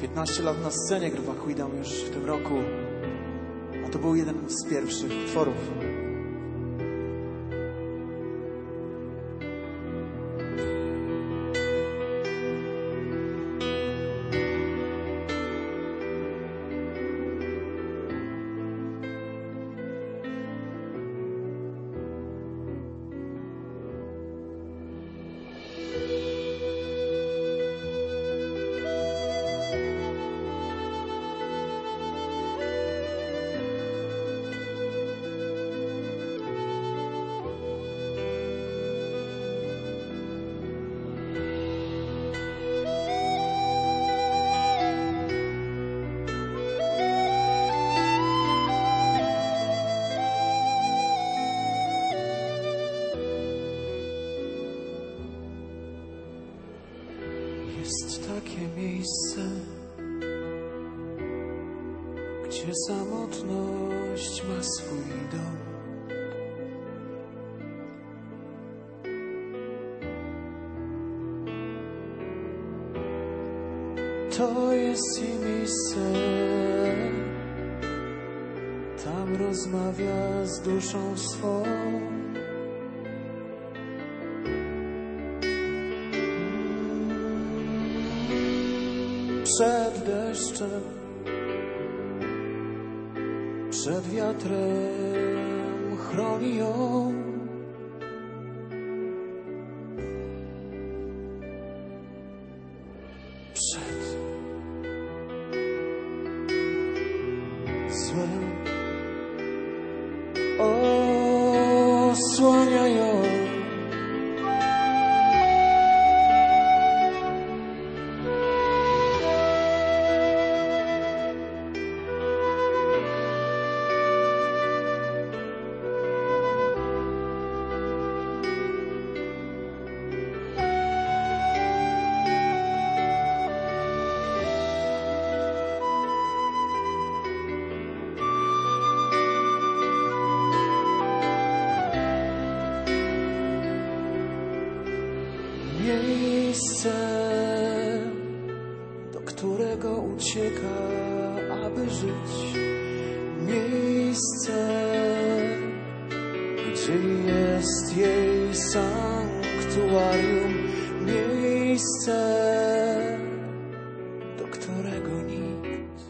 15 lat na scenie grywa Quidam już w tym roku, a to był jeden z pierwszych utworów. Jest takie miejsce, gdzie samotność ma swój dom. To jest jej miejsce, tam rozmawia z duszą swą. Przed deszczem, przed wiatrem chroni ją. Przed złem osłania ją. Miejsce, do którego ucieka, aby żyć. Miejsce, gdzie jest jej sanktuarium. Miejsce, do którego nikt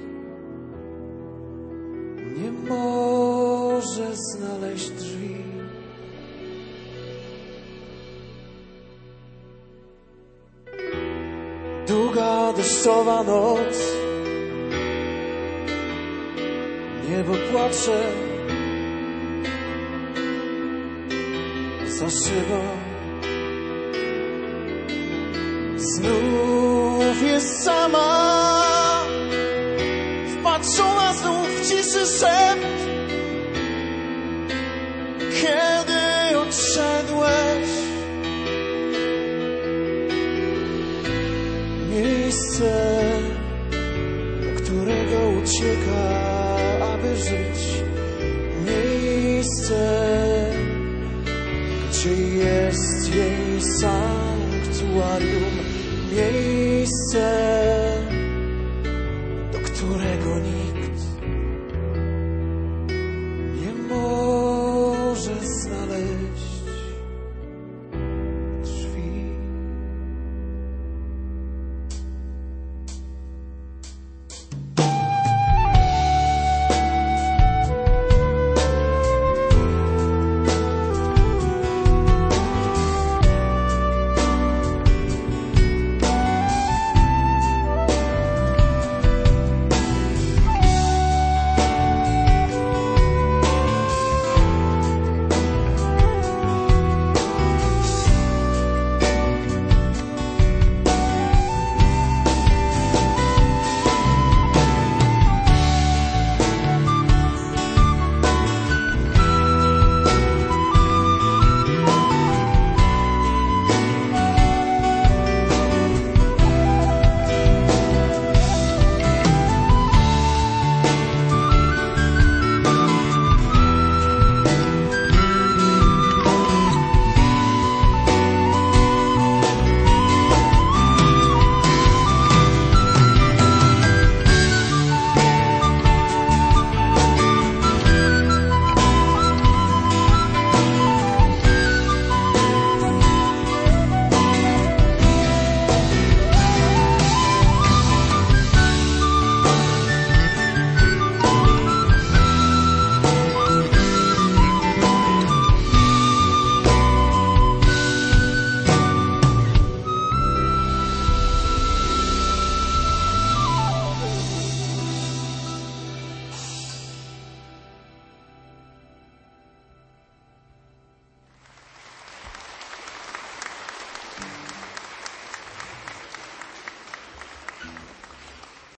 nie może znaleźć drzwi. Długa deszczowa noc, niebo płacze za szybą. Znów jest sama, wpatrzona znów w ciszy szept. Kiedy odszedłeś, miejsce, do którego ucieka, aby żyć. Miejsce, gdzie jest jej sanktuarium. Miejsce,